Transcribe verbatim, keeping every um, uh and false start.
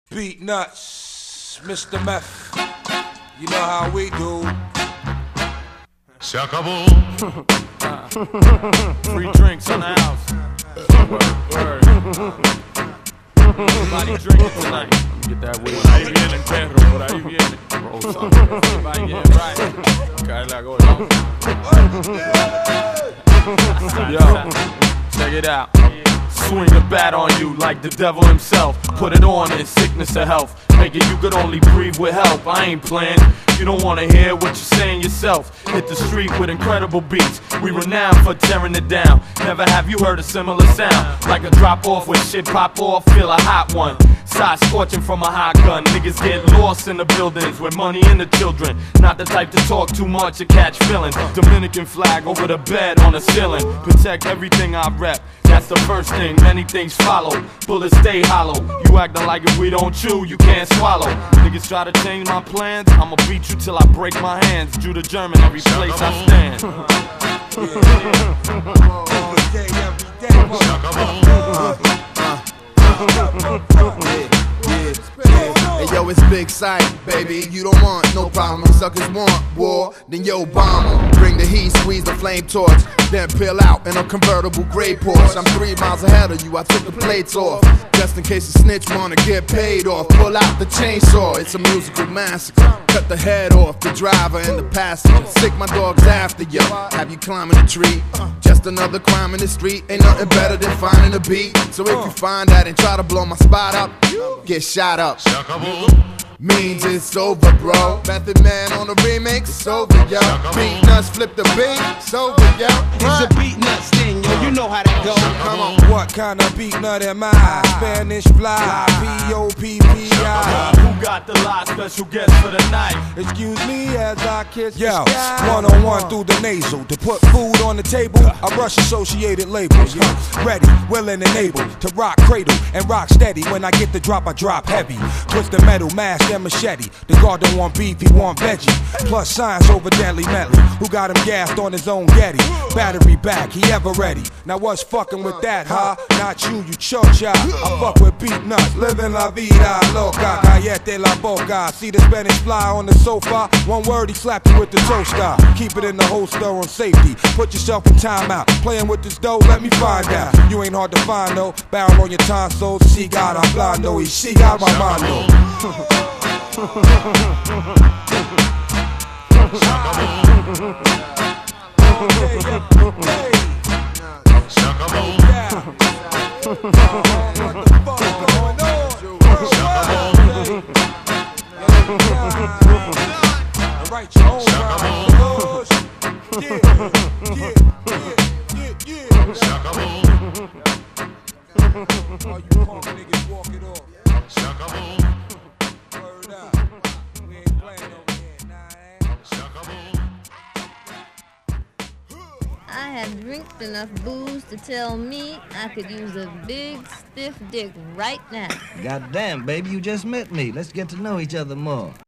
Beat nuts, Mister Meth. You know how we do. Se acabó. Free drinks on the house. Word, word. Everybody drinking tonight. Get that weed. Por ahí viene el perro, por ahí viene. Roll something. Everybody get right. Cae gorda. Yo, check it out. Swing the bat on you like the devil himself. Put it on in sickness or health. Make it you could only breathe with help. I ain't playing. You don't wanna hear what you're saying yourself. Hit the street with incredible beats. We renowned for tearing it down. Never have you heard a similar sound. Like a drop off when shit pop off. Feel a hot one. Side scorching from a hot gun. Niggas get lost in the buildings with money and the children. Not the type to talk too much or catch feelings. Dominican flag over the bed on the ceiling. Protect everything I rep. That's the first thing, many things follow. Bullets stay hollow. You acting like if we don't chew, you can't swallow. Niggas try to change my plans, I'ma beat you till I break my hands. Jew to German every place I stand. Hey yo, it's big sight, baby. You don't want no problem. If suckers want war, then yo, bomb 'em. Bring the heat, squeeze the flame torch, then peel out in a convertible gray Porsche. I'm three miles ahead of you, I took the plates off, just in case the snitch wanna get paid off. Pull out the chainsaw, it's a musical massacre. Cut the head off the driver and the passenger. Sick my dogs after you, have you climbing a tree. Just another crime in the street, ain't nothing better than finding a beat. So if you find that and try to blow my spot up, get shot up. Se acabó. Means it's over, bro. Method Man on the remix, it's over, yo. Beat nuts, flip the beat, it's over, yo. It's a beat nuts thing, yo. You know how that go. Come on. What kind of beat nut am I? Spanish fly, P O P P I. Who got the live special guest for the night? Excuse me as I kiss Yo, the sky. One on one through the nasal. To put food on the table, I brush associated labels. Huh. Ready, willing and able to rock cradle and rock steady. When I get the drop, I drop heavy. Twist the metal, mask and machete. The guard don't want beef, he want veggie. Plus science over deadly medley. Who got him gassed on his own Getty? Battery back, he ever ready. Now what's fucking with that, huh? Not you, you chocha. I fuck with beat nuts. Living la vida loca. Callete la boca. See the Spanish fly on the sofa. One word, he slap you with the toaster. Keep it in the holster on safety. Put yourself in timeout. Playing with this dough, let me find out. You ain't hard to find though. Barrel on your tonsils. She got a blando. She got my mondo. Se acabó. Se acabó. Write your own rhymes. Yeah, yeah, yeah, yeah. Se acabó. All you punk niggas walk it off. Se acabó. Word up. We ain't playing over here, nah, eh? Se acabó. I have drank enough booze to tell me I could use a big, stiff dick right now. Goddamn, baby, you just met me. Let's get to know each other more.